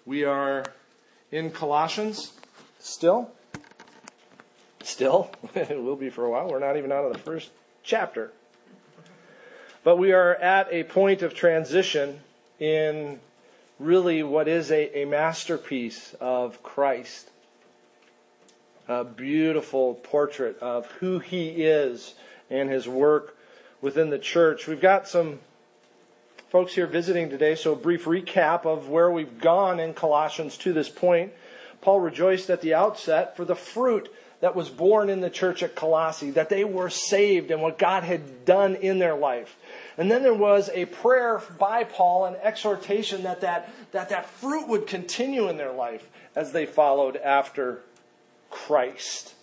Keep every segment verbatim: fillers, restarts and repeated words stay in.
We are in Colossians still. Still. It will be for a while. We're not even out of the first chapter. But we are at a point of transition in really what is a, a masterpiece of Christ. A beautiful portrait of who He is and His work within the church. We've got some folks here visiting today, so a brief recap of where we've gone in Colossians to this point. Paul rejoiced at the outset for the fruit that was born in the church at Colossae, that they were saved and what God had done in their life. And then there was a prayer by Paul, an exhortation that that, that that fruit would continue in their life as they followed after Christ.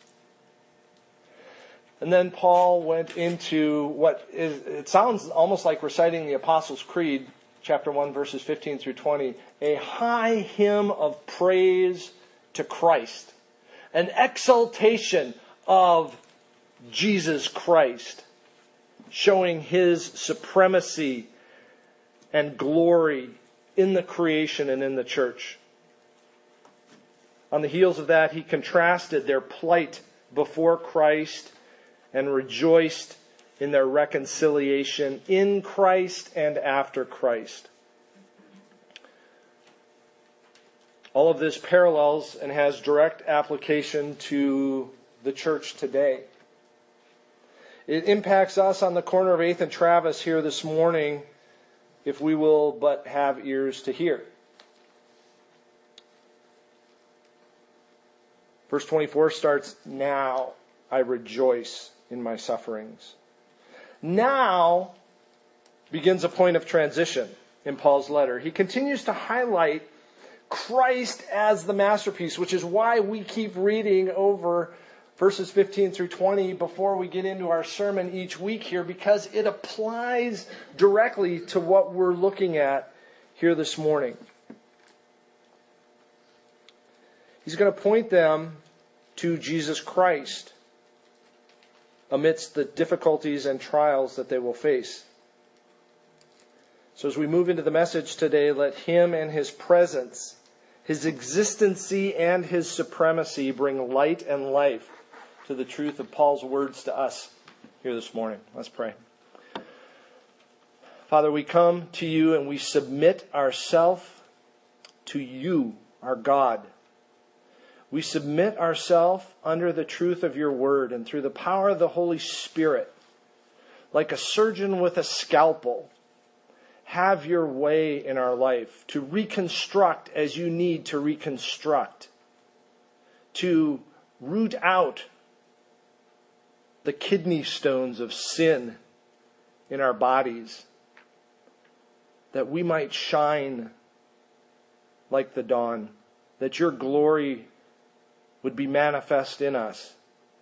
And then Paul went into what is, it sounds almost like reciting the Apostles' Creed, chapter one, verses fifteen through twenty, a high hymn of praise to Christ, an exaltation of Jesus Christ, showing His supremacy and glory in the creation and in the church. On the heels of that, he contrasted their plight before Christ and rejoiced in their reconciliation in Christ and after Christ. All of this parallels and has direct application to the church today. It impacts us on the corner of eighth and Travis here this morning if we will but have ears to hear. Verse twenty-four starts, "Now I rejoice in my sufferings." Now begins a point of transition in Paul's letter. He continues to highlight Christ as the masterpiece, which is why we keep reading over verses fifteen through twenty before we get into our sermon each week here, because it applies directly to what we're looking at here this morning. He's going to point them to Jesus Christ amidst the difficulties and trials that they will face. So as we move into the message today, let Him and His presence, His existency and His supremacy bring light and life to the truth of Paul's words to us here this morning. Let's pray. Father, we come to You and we submit ourselves to You, our God. We submit ourselves under the truth of Your word, and through the power of the Holy Spirit, like a surgeon with a scalpel, have Your way in our life to reconstruct as You need to reconstruct, to root out the kidney stones of sin in our bodies, that we might shine like the dawn, that Your glory would be manifest in us.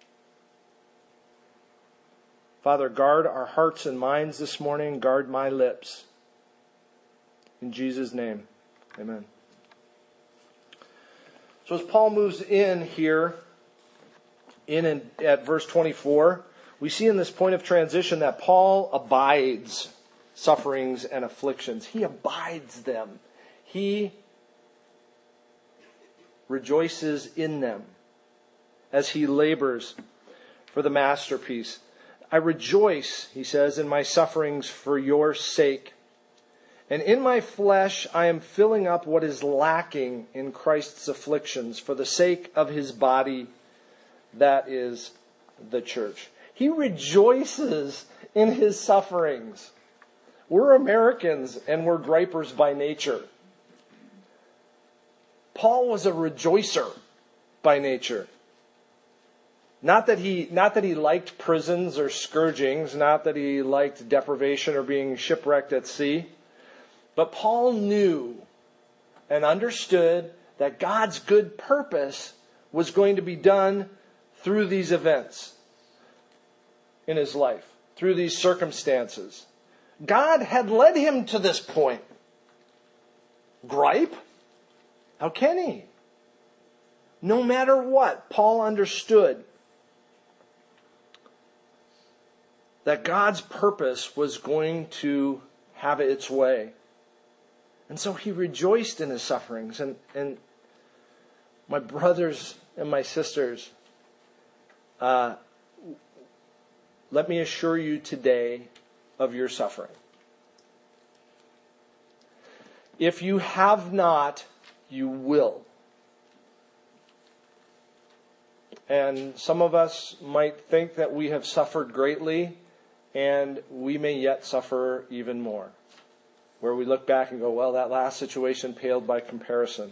Father, guard our hearts and minds this morning. Guard my lips. In Jesus' name, amen. So as Paul moves in here, in and at verse twenty-four, we see in this point of transition that Paul abides sufferings and afflictions. He abides them. He rejoices in them as he labors for the masterpiece. I rejoice, he says, in my sufferings for your sake. And in my flesh I am filling up what is lacking in Christ's afflictions for the sake of His body, that is the church. He rejoices in His sufferings. We're Americans and we're gripers by nature. Paul was a rejoicer by nature. Not that he, not that he liked prisons or scourgings, not that he liked deprivation or being shipwrecked at sea, but Paul knew and understood that God's good purpose was going to be done through these events in his life, through these circumstances. God had led him to this point. Gripe? How can he? No matter what, Paul understood that God's purpose was going to have its way. And so he rejoiced in his sufferings. And, and my brothers and my sisters, uh, let me assure you today of your suffering. If you have not, you will. And some of us might think that we have suffered greatly, and we may yet suffer even more. Where we look back and go, well, that last situation paled by comparison.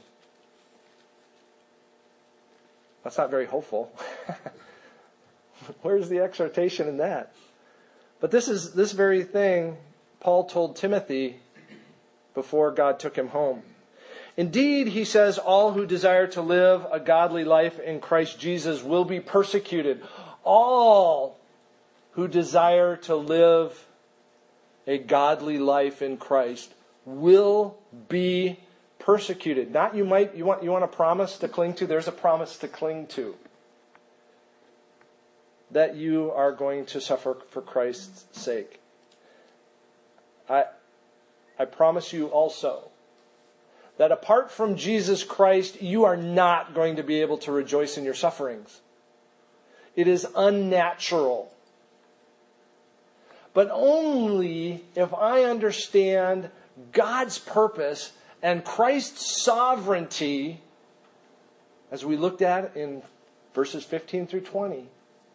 That's not very hopeful. Where's the exhortation in that? But this is this very thing Paul told Timothy before God took him home. Indeed, he says, all who desire to live a godly life in Christ Jesus will be persecuted. All who desire to live a godly life in Christ will be persecuted. Not you might you want you want a promise to cling to? There's a promise to cling to. That you are going to suffer for Christ's sake. I I promise you also that apart from Jesus Christ, you are not going to be able to rejoice in your sufferings. It is unnatural. But only if I understand God's purpose and Christ's sovereignty, as we looked at in verses fifteen through twenty,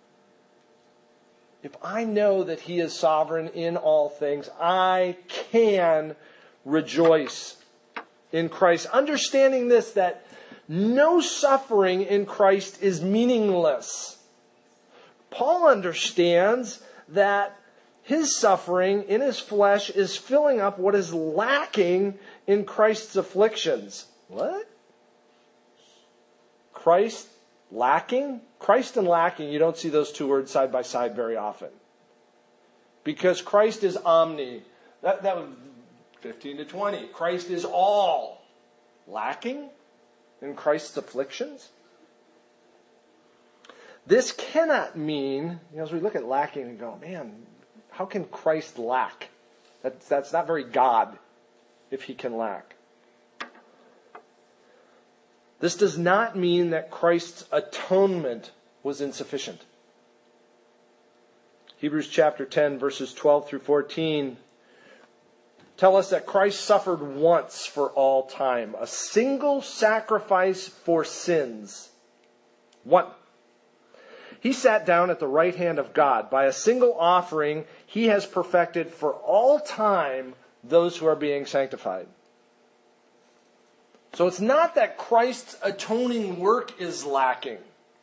if I know that He is sovereign in all things, I can rejoice in Christ. Understanding this, that no suffering in Christ is meaningless. Paul understands that his suffering in his flesh is filling up what is lacking in Christ's afflictions. What? Christ lacking? Christ and lacking, you don't see those two words side by side very often. Because Christ is omni. That, that was fifteen to twenty. Christ is all. Lacking in Christ's afflictions? This cannot mean, you know, as we look at lacking and go, man, how can Christ lack? That's, that's not very God if He can lack. This does not mean that Christ's atonement was insufficient. Hebrews chapter ten, verses twelve through fourteen tell us that Christ suffered once for all time. A single sacrifice for sins. One. He sat down at the right hand of God. By a single offering, He has perfected for all time those who are being sanctified. So it's not that Christ's atoning work is lacking.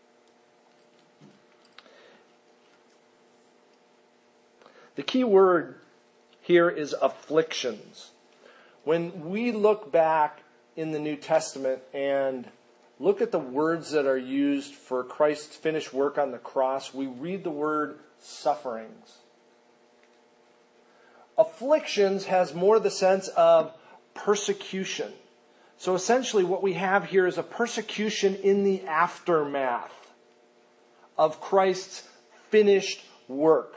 The key word here is afflictions. When we look back in the New Testament and look at the words that are used for Christ's finished work on the cross, we read the word sufferings. Afflictions has more the sense of persecution. So essentially what we have here is a persecution in the aftermath of Christ's finished work.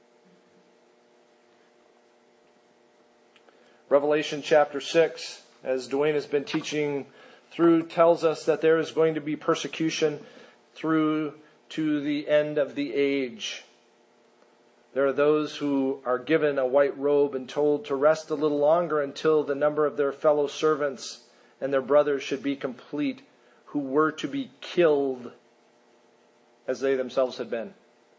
Revelation chapter six, as Dwayne has been teaching through, tells us that there is going to be persecution through to the end of the age. There are those who are given a white robe and told to rest a little longer until the number of their fellow servants and their brothers should be complete, who were to be killed as they themselves had been.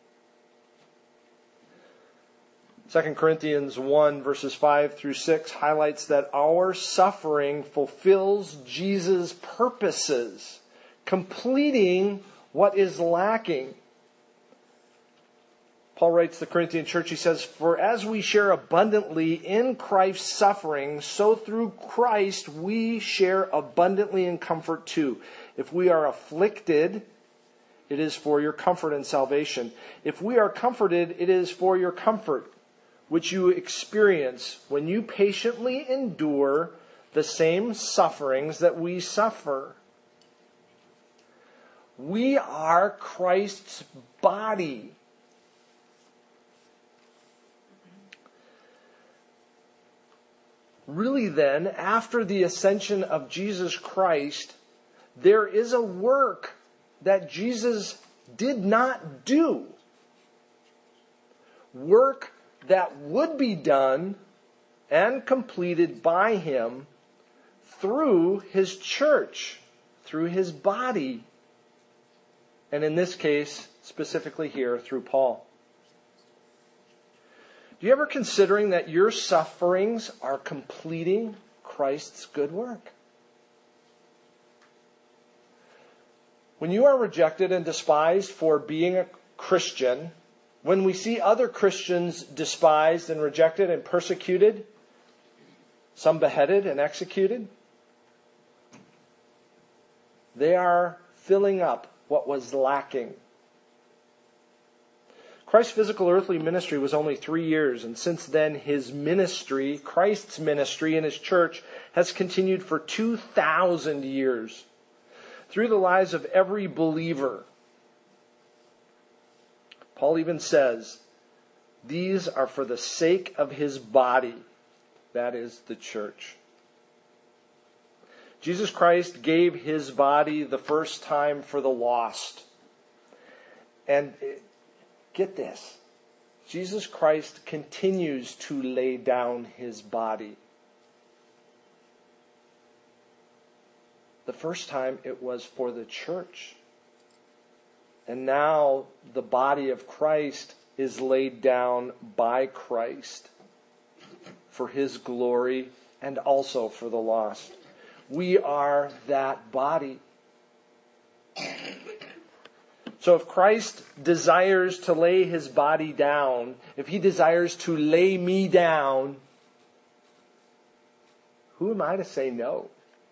Second Corinthians one, verses five through six highlights that our suffering fulfills Jesus' purposes, completing what is lacking. Paul writes to the Corinthian church, he says, "For as we share abundantly in Christ's suffering, so through Christ we share abundantly in comfort too. If we are afflicted, it is for your comfort and salvation. If we are comforted, it is for your comfort, which you experience when you patiently endure the same sufferings that we suffer." We are Christ's body. really then, after the ascension of Jesus Christ, there is a work that Jesus did not do. Work that would be done and completed by him through his church, through his body, and in this case, specifically here, through Paul. Do you ever considering that your sufferings are completing Christ's good work? When you are rejected and despised for being a Christian, when we see other Christians despised and rejected and persecuted, some beheaded and executed, they are filling up what was lacking. Christ's physical earthly ministry was only three years, and since then his ministry, Christ's ministry in his church, has continued for two thousand years. Through the lives of every believer. Paul even says, these are for the sake of his body, that is the church. Jesus Christ gave his body the first time for the lost. And get this, Jesus Christ continues to lay down his body. The first time it was for the church. And now the body of Christ is laid down by Christ for his glory and also for the lost. We are that body. So if Christ desires to lay his body down, if he desires to lay me down, who am I to say no?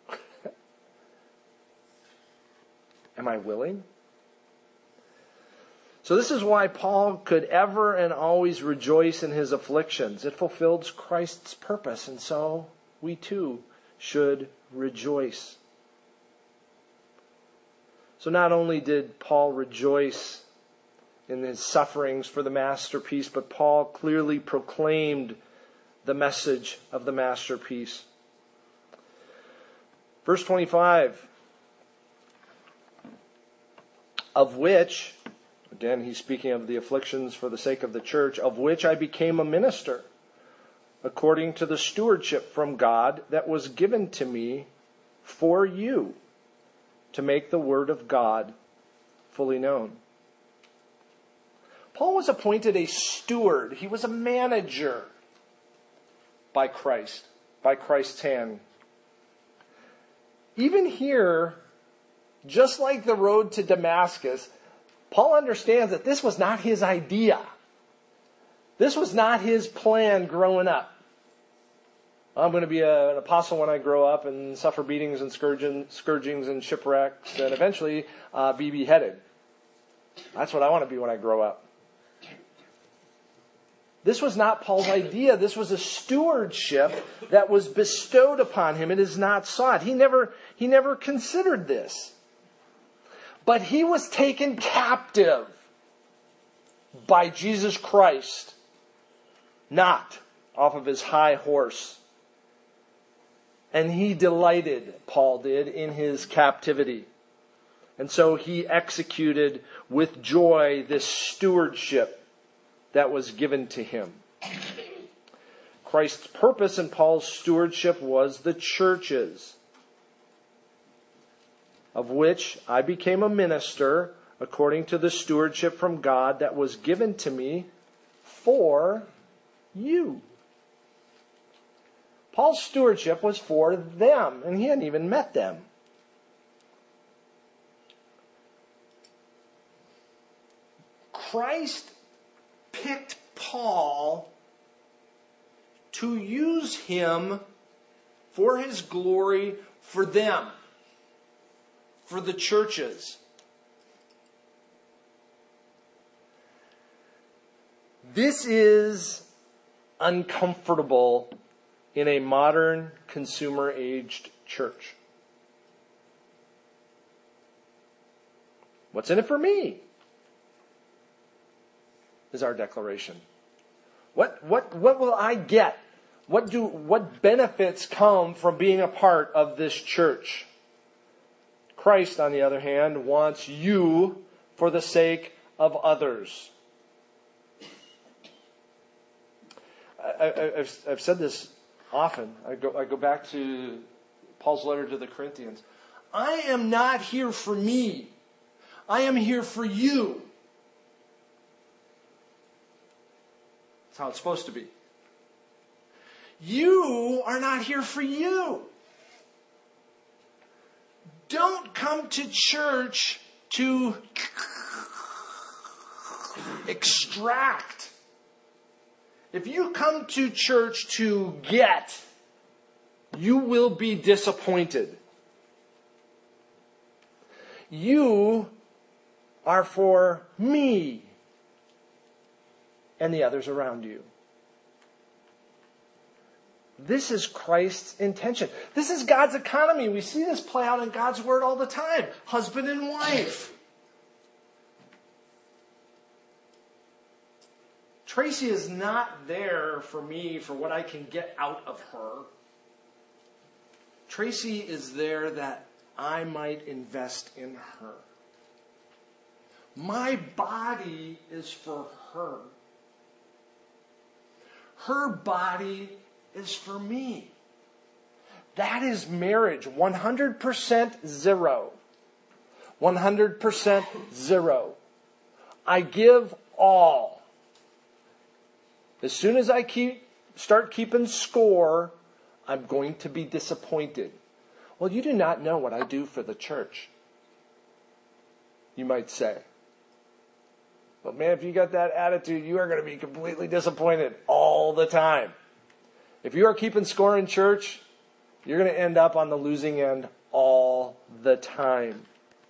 Am I willing? So this is why Paul could ever and always rejoice in his afflictions. It fulfills Christ's purpose, and so we too should rejoice. So not only did Paul rejoice in his sufferings for the masterpiece, but Paul clearly proclaimed the message of the masterpiece. Verse twenty-five, of which, again he's speaking of the afflictions for the sake of the church, of which I became a minister, according to the stewardship from God that was given to me for you, to make the word of God fully known. Paul was appointed a steward. He was a manager by Christ, by Christ's hand. Even here, just like the road to Damascus, Paul understands that this was not his idea. This was not his plan growing up. I'm going to be a, an apostle when I grow up and suffer beatings and scourging, scourgings and shipwrecks and eventually uh, be beheaded. That's what I want to be when I grow up. This was not Paul's idea. This was a stewardship that was bestowed upon him. It is not sought. He never, he never considered this. But he was taken captive by Jesus Christ, not off of his high horse. And he delighted, Paul did, in his captivity. And so he executed with joy this stewardship that was given to him. Christ's purpose in Paul's stewardship was the churches, of which I became a minister according to the stewardship from God that was given to me for you. Paul's stewardship was for them, and he hadn't even met them. Christ picked Paul to use him for his glory for them, for the churches. This is uncomfortable in a modern consumer-aged church. What's in it for me? Is our declaration. What, what, what will I get What do, what benefits come from being a part of this church? Christ, on the other hand, wants you for the sake of others. I, I, I've, I've said this often. I go, I go back to Paul's letter to the Corinthians. I am not here for me. I am here for you. That's how it's supposed to be. You are not here for you. Don't come to church to extract. If you come to church to get, you will be disappointed. You are for me and the others around you. This is Christ's intention. This is God's economy. We see this play out in God's Word all the time. Husband and wife. Tracy is not there for me for what I can get out of her. Tracy is there that I might invest in her. My body is for her. Her body is for me. That is marriage. one hundred percent zero. one hundred percent zero. I give all. As soon as I keep start keeping score, I'm going to be disappointed. Well, you do not know what I do for the church, you might say. But man, if you got that attitude, you are going to be completely disappointed all the time. If you are keeping score in church, you're going to end up on the losing end all the time.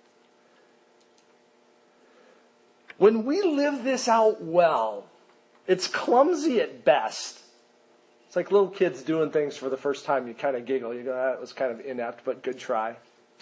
When we live this out well, it's clumsy at best. It's like little kids doing things for the first time. You kind of giggle. You go, that was kind of inept, but good try.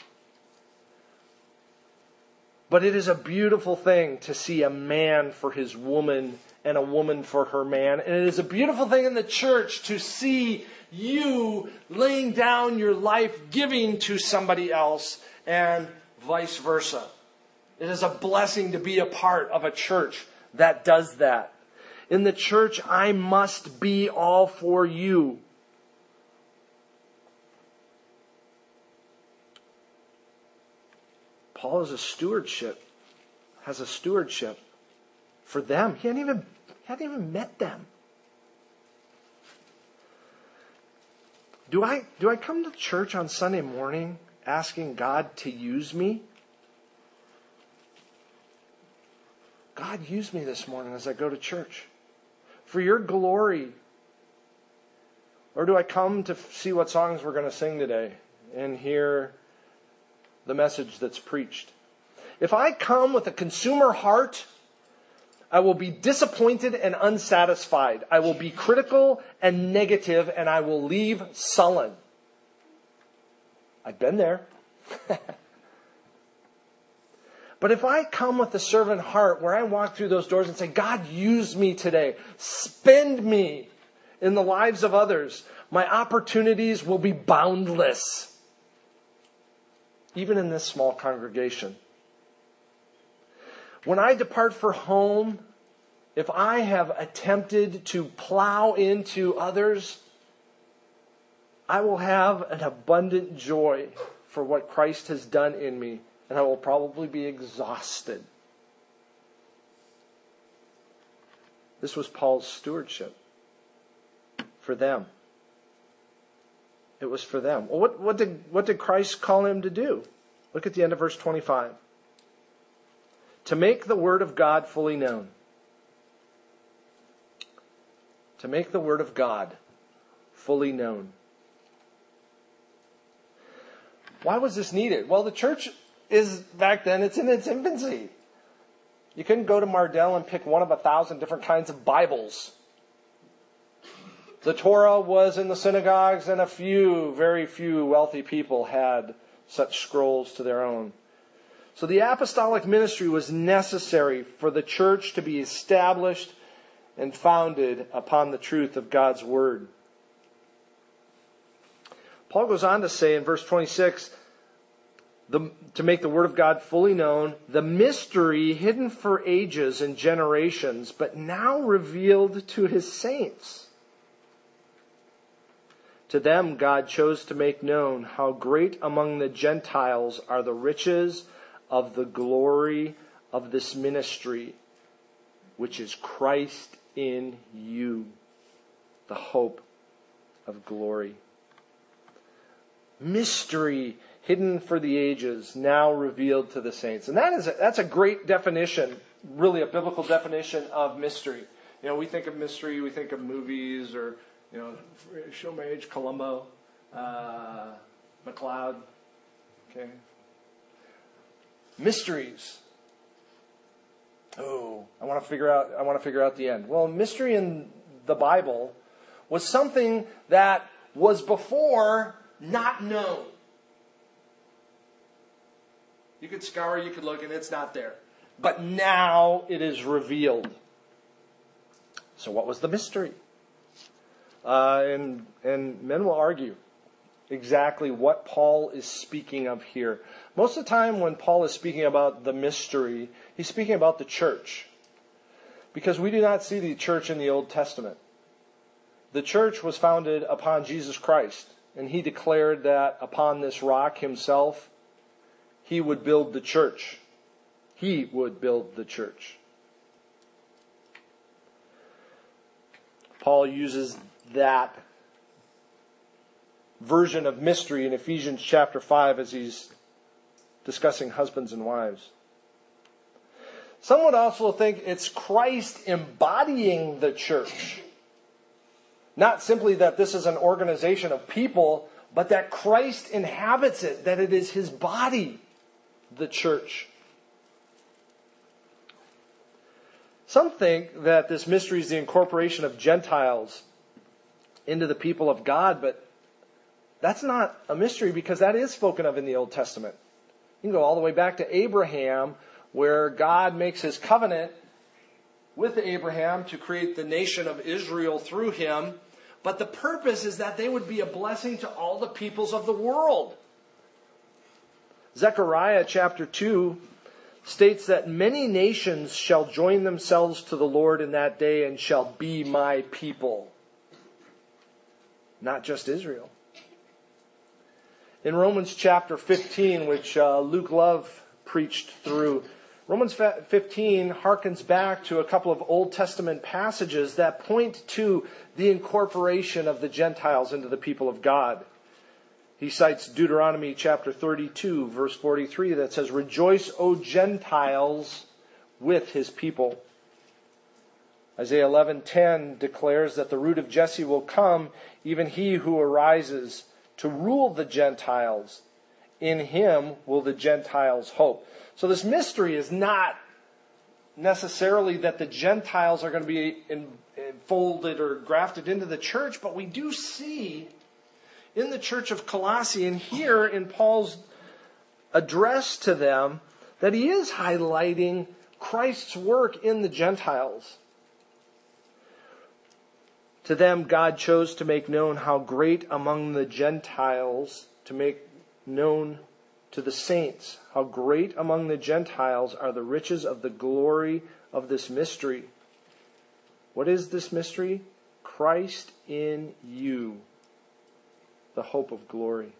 But it is a beautiful thing to see a man for his woman and a woman for her man. And it is a beautiful thing in the church to see you laying down your life, giving to somebody else, and vice versa. It is a blessing to be a part of a church that does that. In the church, I must be all for you. Paul has a stewardship, has a stewardship for them. He hadn't even, hadn't even met them. Do I, do I come to church on Sunday morning asking God to use me? God, use me this morning as I go to church for your glory. Or do I come to see what songs we're going to sing today and hear the message that's preached? If I come with a consumer heart, I will be disappointed and unsatisfied. I will be critical and negative, and I will leave sullen. I've been there. But if I come with a servant heart where I walk through those doors and say, God, use me today. Spend me in the lives of others. My opportunities will be boundless. Even in this small congregation. When I depart for home, if I have attempted to plow into others, I will have an abundant joy for what Christ has done in me, and I will probably be exhausted. This was Paul's stewardship for them. It was for them. Well, what, what did, what did Christ call him to do? Look at the end of verse twenty-five. To make the word of God fully known. To make the word of God fully known. Why was this needed? Well, the church is, back then, it's in its infancy. You couldn't go to Mardel and pick one of a thousand different kinds of Bibles. The Torah was in the synagogues, and a few, very few wealthy people had such scrolls to their own. So the apostolic ministry was necessary for the church to be established and founded upon the truth of God's Word. Paul goes on to say in verse twenty-six, the, to make the word of God fully known, the mystery hidden for ages and generations, but now revealed to his saints. To them God chose to make known how great among the Gentiles are the riches of the glory of this ministry, which is Christ in you, the hope of glory. Mystery hidden for the ages, now revealed to the saints. And that is a, that's a great definition, really a biblical definition of mystery. You know, we think of mystery, we think of movies or, you know, show my age, Columbo, uh, McCloud, okay. Mysteries. Oh, I want to figure out, I want to figure out the end. Well, mystery in the Bible was something that was before not known. You could scour, you could look, and it's not there. But now it is revealed. So what was the mystery? Uh, and, and men will argue exactly what Paul is speaking of here. Most of the time when Paul is speaking about the mystery, he's speaking about the church. Because we do not see the church in the Old Testament. The church was founded upon Jesus Christ. And he declared that upon this rock himself, he would build the church. He would build the church. Paul uses that version of mystery in Ephesians chapter five as he's discussing husbands and wives. Some would also think it's Christ embodying the church. Not simply that this is an organization of people, but that Christ inhabits it, that it is his body, the church. Some think that this mystery is the incorporation of Gentiles into the people of God, but that's not a mystery because that is spoken of in the Old Testament. You can go all the way back to Abraham, where God makes his covenant with Abraham to create the nation of Israel through him. But the purpose is that they would be a blessing to all the peoples of the world. Zechariah chapter two states that many nations shall join themselves to the Lord in that day and shall be my people. Not just Israel. In Romans chapter fifteen, which uh, Luke Love preached through, Romans fifteen harkens back to a couple of Old Testament passages that point to the incorporation of the Gentiles into the people of God. He cites Deuteronomy chapter thirty-two, verse forty-three, that says, "Rejoice, O Gentiles, with his people." Isaiah eleven ten declares that the root of Jesse will come, even he who arises to rule the Gentiles. In him will the Gentiles hope. So this mystery is not necessarily that the Gentiles are going to be enfolded or grafted into the church, but we do see in the church of Colossae and here in Paul's address to them that he is highlighting Christ's work in the Gentiles. To them God chose to make known how great among the Gentiles, to make known to the saints, how great among the Gentiles are the riches of the glory of this mystery. What is this mystery? Christ in you, the hope of glory.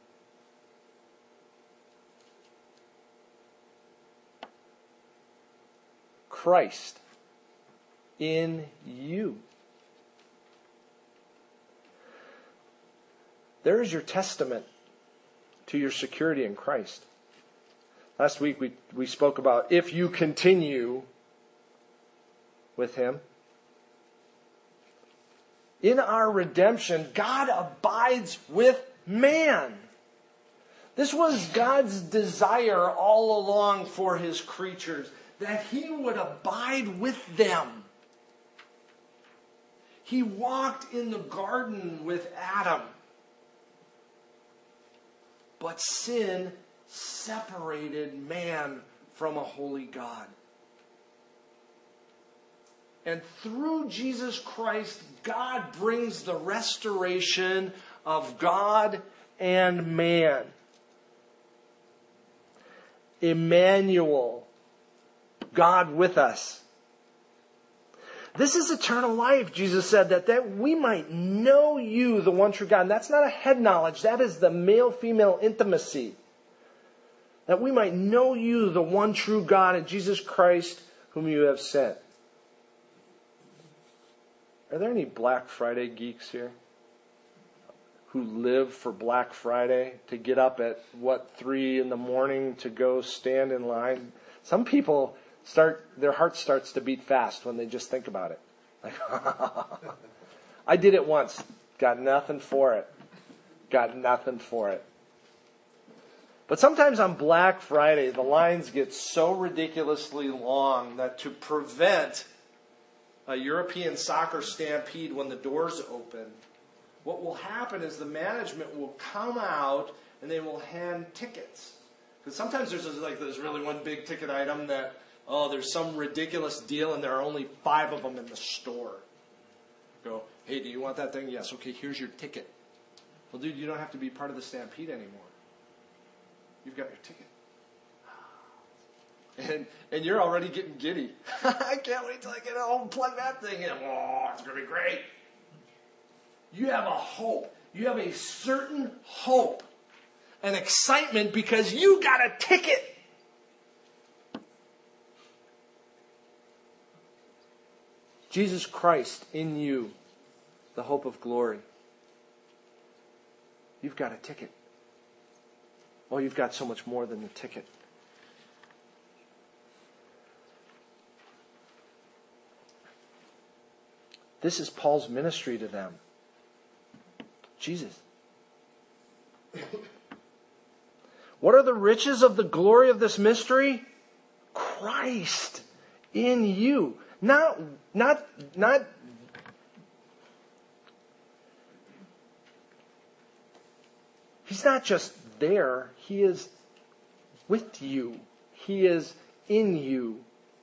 Christ in you. There is your testament to your security in Christ. Last week we, we spoke about if you continue with him. In our redemption, God abides with man. This was God's desire all along for his creatures, that he would abide with them. He walked in the garden with Adam. But sin separated man from a holy God. And through Jesus Christ, God brings the restoration of God and man. Emmanuel, God with us. This is eternal life, Jesus said, that, that we might know you, the one true God. And that's not a head knowledge. That is the male-female intimacy. That we might know you, the one true God, and Jesus Christ, whom you have sent. Are there any Black Friday geeks here who live for Black Friday, to get up at, what, three in the morning to go stand in line? Some people start, their heart starts to beat fast when they just think about it. Like, I did it once. Got nothing for it. Got nothing for it. But sometimes on Black Friday, the lines get so ridiculously long that to prevent a European soccer stampede when the doors open, what will happen is the management will come out and they will hand tickets. Because sometimes there's like there's really one big ticket item that, oh, there's some ridiculous deal and there are only five of them in the store. Go, hey, do you want that thing? Yes. Okay, here's your ticket. Well, dude, you don't have to be part of the stampede anymore. You've got your ticket. And and you're already getting giddy. I can't wait till I get home and plug that thing in. Oh, it's going to be great. You have a hope. You have a certain hope and excitement because you got a ticket. Jesus Christ in you, the hope of glory. You've got a ticket. Oh, you've got so much more than the ticket. This is Paul's ministry to them. Jesus. What are the riches of the glory of this mystery? Christ in you. Not, not, not, He's not just there. He is with you. He is in you.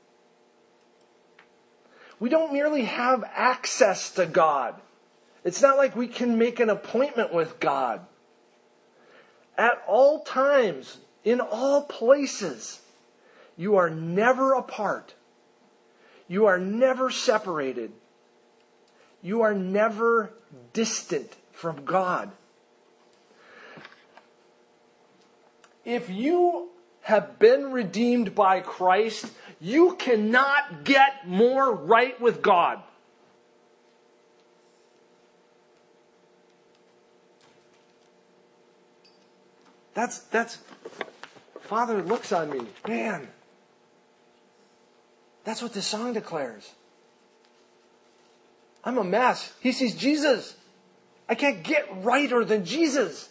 We don't merely have access to God. It's not like we can make an appointment with God. At all times, in all places, you are never apart. You are never separated. You are never distant from God. If you have been redeemed by Christ, you cannot get more right with God. That's, that's, Father looks on me. Man, that's what this song declares. I'm a mess. He sees Jesus. I can't get righter than Jesus.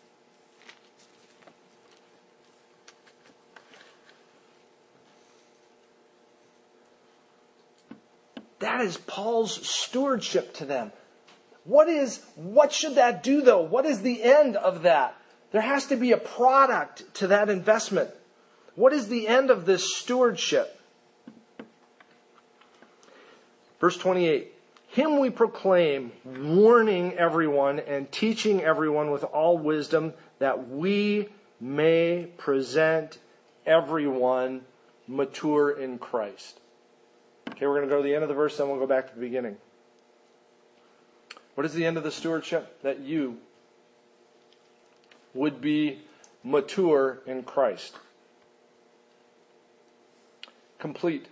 That is Paul's stewardship to them. What is, what should that do though? What is the end of that? There has to be a product to that investment. What is the end of this stewardship? Verse twenty-eight. Him we proclaim, warning everyone and teaching everyone with all wisdom, that we may present everyone mature in Christ. Okay, we're going to go to the end of the verse, then we'll go back to the beginning. What is the end of the stewardship? That you would be mature in Christ. Complete.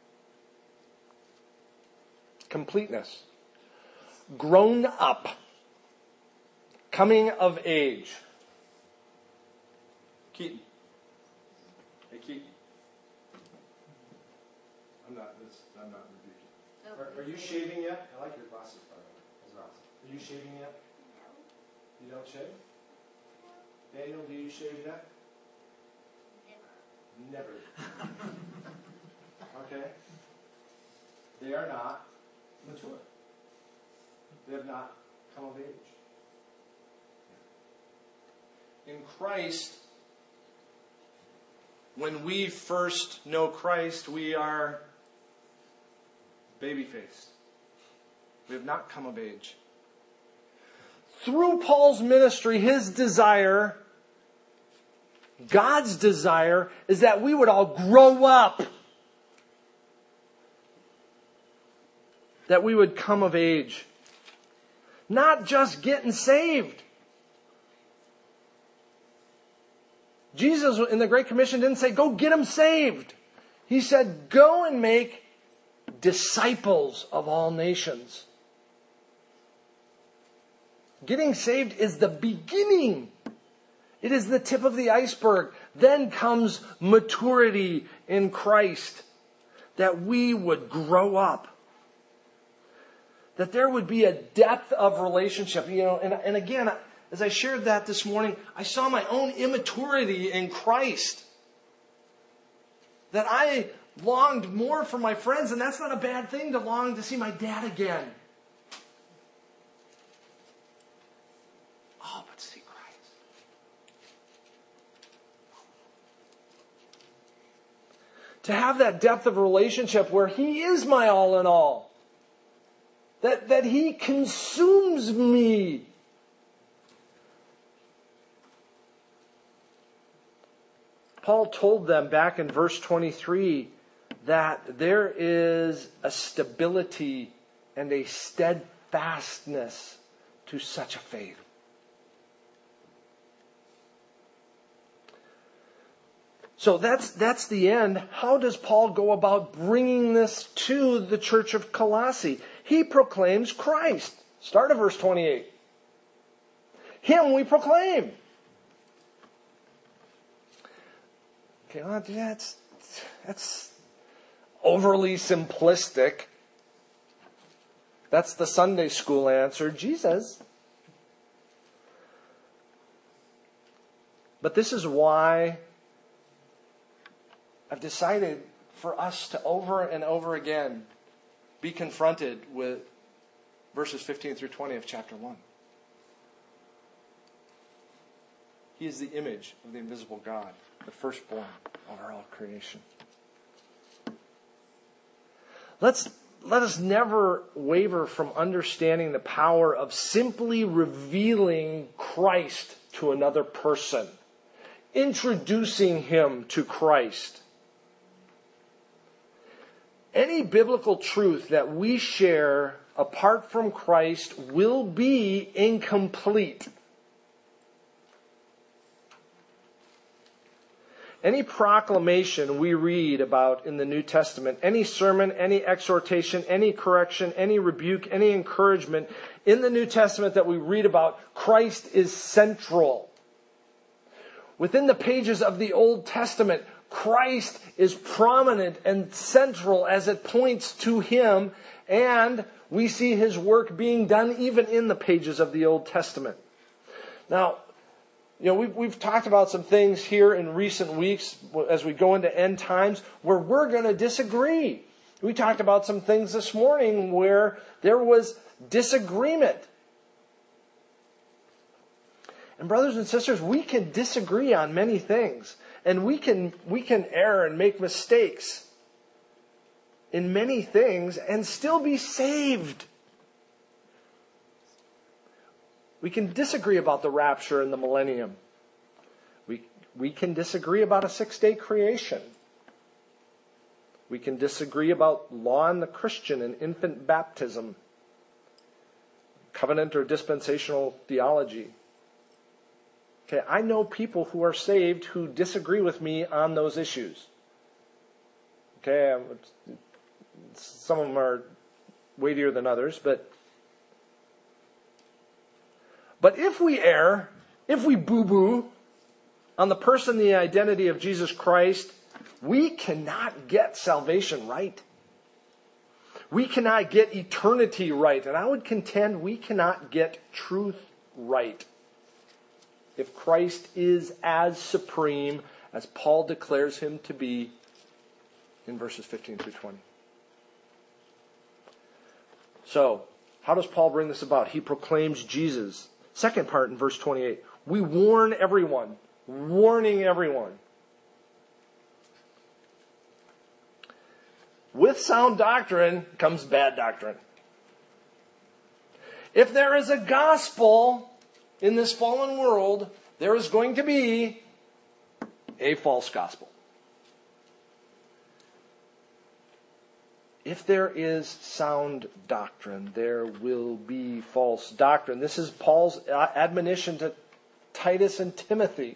Completeness. Grown up. Coming of age. Keaton. Hey, Keaton. I'm not, this, I'm not rebuking. Are, are you shaving yet? I like your glasses, by the way. Those are awesome. Are you shaving yet? No. You don't shave? No. Daniel, do you shave yet? Never. Never. Okay. They are not mature. They have not come of age. In Christ, when we first know Christ, we are baby-faced. We have not come of age. through Paul's ministry, his desire, God's desire, is that we would all grow up. That we would come of age. Not just getting saved. Jesus in the Great Commission didn't say, go get them saved. He said, go and make disciples of all nations. Getting saved is the beginning. It is the tip of the iceberg. Then comes maturity in Christ. That we would grow up. That there would be a depth of relationship. You know, and, and again, as I shared that this morning, I saw my own immaturity in Christ. That I longed more for my friends, and that's not a bad thing to long to see my dad again. Oh, but see Christ. To have that depth of relationship where He is my all in all. That, that He consumes me. Paul told them back in verse twenty-three that there is a stability and a steadfastness to such a faith. So that's, that's the end. How does Paul go about bringing this to the church of Colossae? He proclaims Christ. Start at verse twenty-eight. Him we proclaim. Okay, well, that's, that's overly simplistic. That's the Sunday school answer. Jesus. But this is why I've decided for us to over and over again be confronted with verses fifteen through twenty of chapter one. He is the image of the invisible God, the firstborn over all creation. Let's, let us never waver from understanding the power of simply revealing Christ to another person. Introducing him to Christ. Any biblical truth that we share apart from Christ will be incomplete. Any proclamation we read about in the New Testament, any sermon, any exhortation, any correction, any rebuke, any encouragement in the New Testament that we read about, Christ is central. Within the pages of the Old Testament, Christ is prominent and central as it points to Him, and we see His work being done even in the pages of the Old Testament. Now, you know, we've, we've talked about some things here in recent weeks as we go into end times where we're going to disagree. We talked about some things this morning where there was disagreement. And brothers and sisters, we can disagree on many things. And we can, we can err and make mistakes in many things and still be saved. We can disagree about the rapture and the millennium. We, we can disagree about a six-day creation. We can disagree about law and the Christian and infant baptism, covenant or dispensational theology. Okay, I know people who are saved who disagree with me on those issues. Okay, some of them are weightier than others, but But if we err, if we boo-boo on the person, the identity of Jesus Christ, we cannot get salvation right. We cannot get eternity right. And I would contend we cannot get truth right if Christ is as supreme as Paul declares Him to be in verses fifteen through twenty. So, how does Paul bring this about? He proclaims Jesus. Second part in verse twenty-eight. We warn everyone. Warning everyone. With sound doctrine comes bad doctrine. If there is a gospel in this fallen world, there is going to be a false gospel. If there is sound doctrine, there will be false doctrine. This is Paul's admonition to Titus and Timothy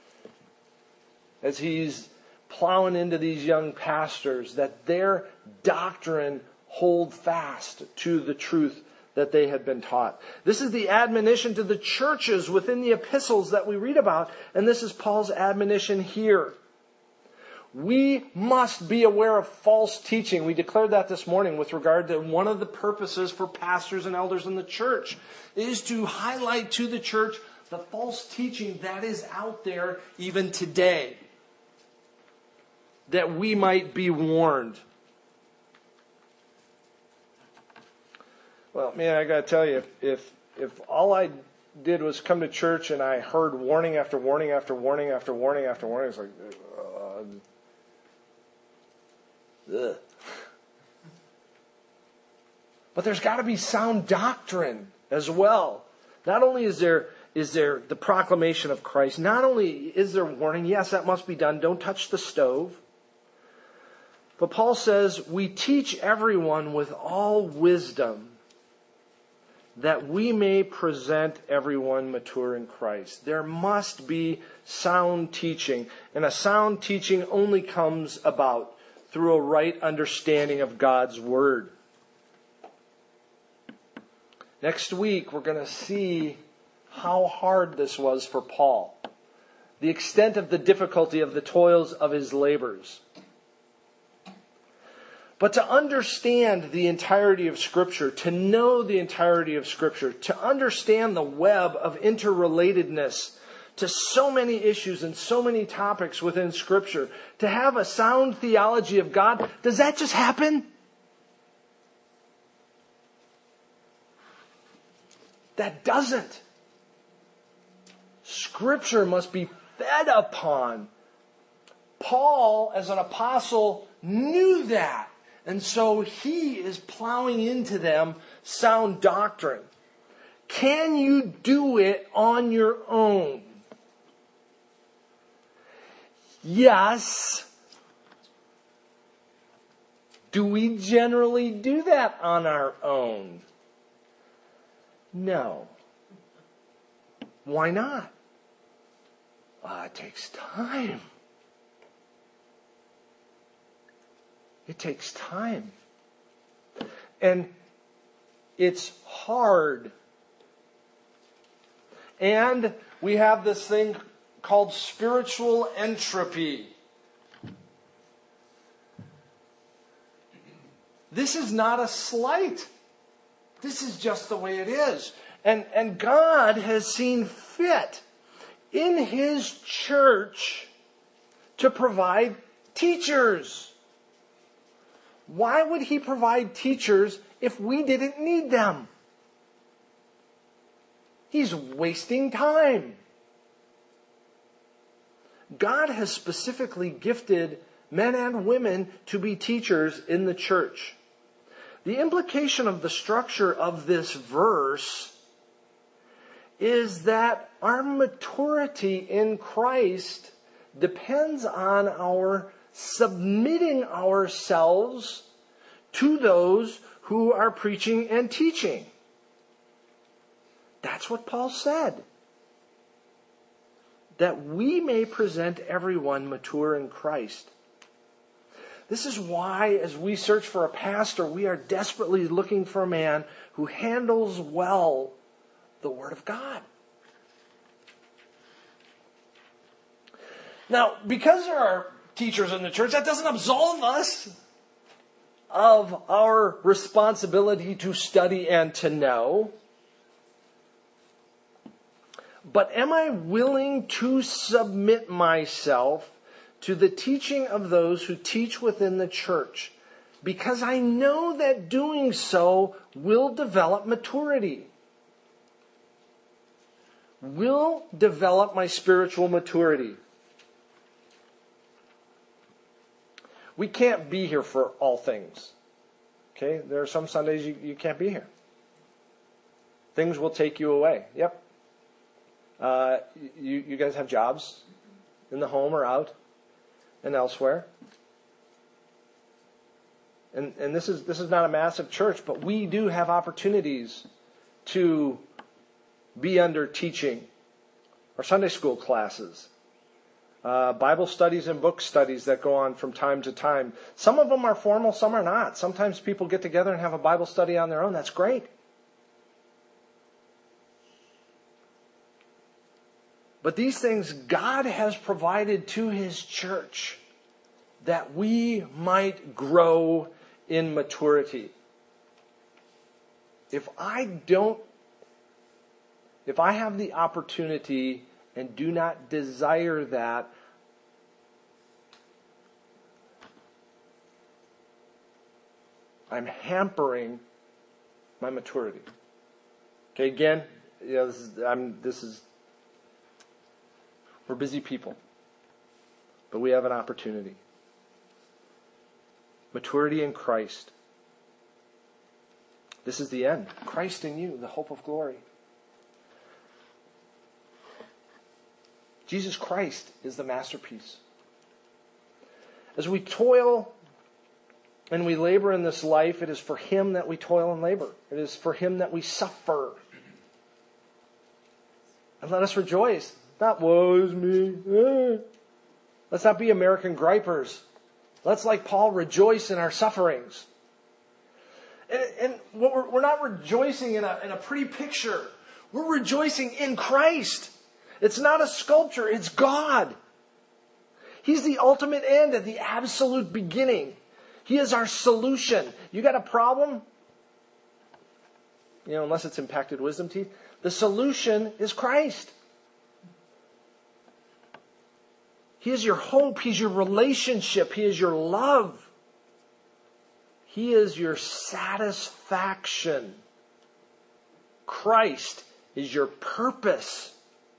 as he's plowing into these young pastors, that their doctrine hold fast to the truth that they had been taught. This is the admonition to the churches within the epistles that we read about, and this is Paul's admonition here. We must be aware of false teaching. We declared that this morning with regard to one of the purposes for pastors and elders in the church is to highlight to the church the false teaching that is out there even today, that we might be warned. Well, man, I got to tell you, if, if if all I did was come to church and I heard warning after warning after warning after warning after warning, it's like, uh, ugh. But there's got to be sound doctrine as well. Not only is there is there the proclamation of Christ, not only is there warning, yes, that must be done, don't touch the stove. But Paul says, we teach everyone with all wisdom, that we may present everyone mature in Christ. There must be sound teaching. And a sound teaching only comes about through a right understanding of God's Word. Next week, we're going to see how hard this was for Paul. The extent of the difficulty of the toils of his labors. But to understand the entirety of Scripture, to know the entirety of Scripture, to understand the web of interrelatedness to so many issues and so many topics within Scripture, to have a sound theology of God, does that just happen? That doesn't. Scripture must be fed upon. Paul, as an apostle, knew that. And so he is plowing into them sound doctrine. Can you do it on your own? Yes. Do we generally do that on our own? No. Why not? Uh, it takes time. It takes time. And it's hard. And we have this thing called spiritual entropy. This is not a slight. This is just the way it is. And, and God has seen fit in His church to provide teachers. Why would He provide teachers if we didn't need them? He's wasting time. God has specifically gifted men and women to be teachers in the church. The implication of the structure of this verse is that our maturity in Christ depends on our submitting ourselves to those who are preaching and teaching. That's what Paul said. That we may present everyone mature in Christ. This is why, as we search for a pastor, we are desperately looking for a man who handles well the Word of God. Now, because there are teachers in the church, that doesn't absolve us of our responsibility to study and to know. But am I willing to submit myself to the teaching of those who teach within the church? Because I know that doing so will develop maturity. Will develop my spiritual maturity. We can't be here for all things. Okay? There are some Sundays you, you can't be here. things will take you away. Yep. Uh, you, you guys have jobs in the home or out and elsewhere. And, and this is this is not a massive church, but we do have opportunities to be under teaching, or Sunday school classes, uh, Bible studies and book studies that go on from time to time. Some of them are formal, some are not. Sometimes people get together and have a Bible study on their own. That's great. But these things God has provided to His church that we might grow in maturity. If I don't, if I have the opportunity and do not desire that, I'm hampering my maturity. Okay, again, you know, this is, I'm, this is, we're busy people, but we have an opportunity. Maturity in Christ. This is the end. Christ in you, the hope of glory. Jesus Christ is the masterpiece. As we toil and we labor in this life, it is for Him that we toil and labor. It is for Him that we suffer. And let us rejoice. Not, woe is me. Eh. Let's not be American gripers. Let's, like Paul, rejoice in our sufferings. And, and what we're, we're not rejoicing in a, in a pretty picture. We're rejoicing in Christ. It's not a sculpture. It's God. He's the ultimate end and the absolute beginning. He is our solution. You got a problem? You know, unless it's impacted wisdom teeth. The solution is Christ. He is your hope. He's your relationship. He is your love. He is your satisfaction. Christ is your purpose.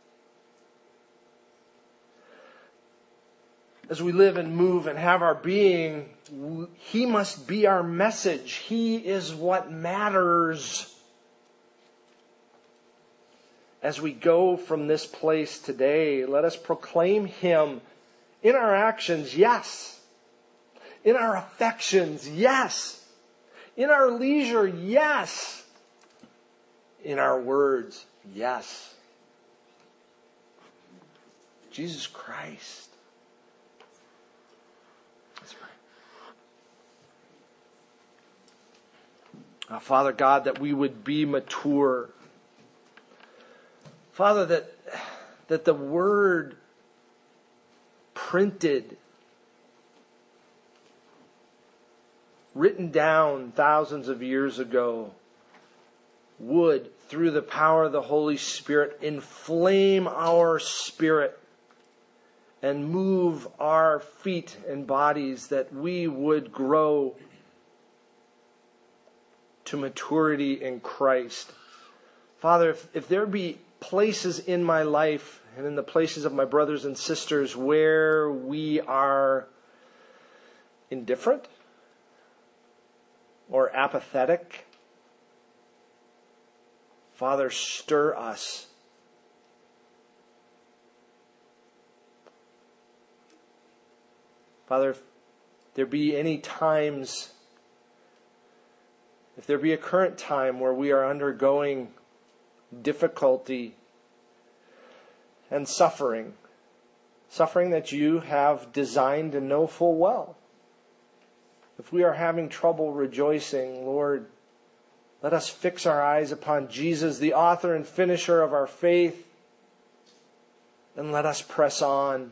As we live and move and have our being, He must be our message. He is what matters. As we go from this place today, let us proclaim Him in our actions, yes. In our affections, yes. In our leisure, yes. In our words, yes. Jesus Christ. Let's pray. Oh, Father God, that we would be mature. Father, that, that the Word printed, written down thousands of years ago, would, through the power of the Holy Spirit, inflame our spirit and move our feet and bodies, that we would grow to maturity in Christ. Father, if, if there be places in my life and in the places of my brothers and sisters where we are indifferent or apathetic, Father, stir us. Father, if there be any times, if there be a current time where we are undergoing difficulty and suffering, suffering that you have designed and know full well. If we are having trouble rejoicing, Lord, let us fix our eyes upon Jesus, the author and finisher of our faith, and let us press on,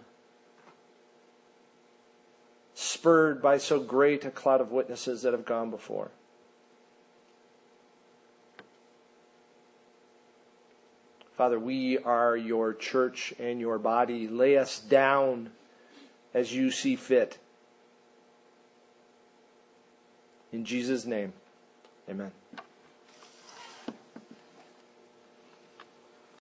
spurred by so great a cloud of witnesses that have gone before. Father, we are your church and your body. Lay us down as you see fit. In Jesus' name, amen.